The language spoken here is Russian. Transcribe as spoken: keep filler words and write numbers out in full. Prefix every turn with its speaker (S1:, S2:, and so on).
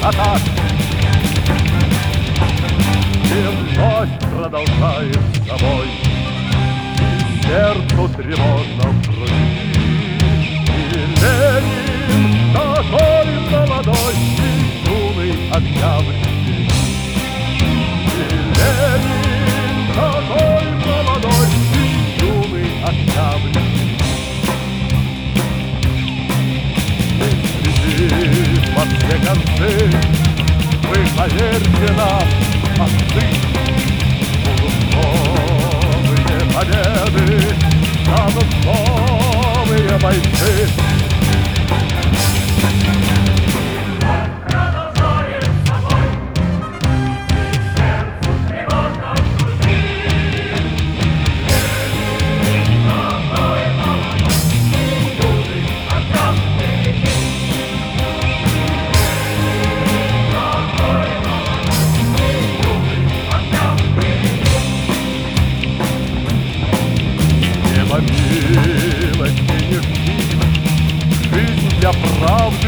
S1: атак. И вновь продолжает с собой, и сердцу тревожно в груди. И Ленин такой молодой и юный октябрьский. И Ленин такой молодой и юный октябрьский. И во все концы вы поверьте нам, отцы, новые победы, станут новые бойцы. Милости не жди, жизнь для правды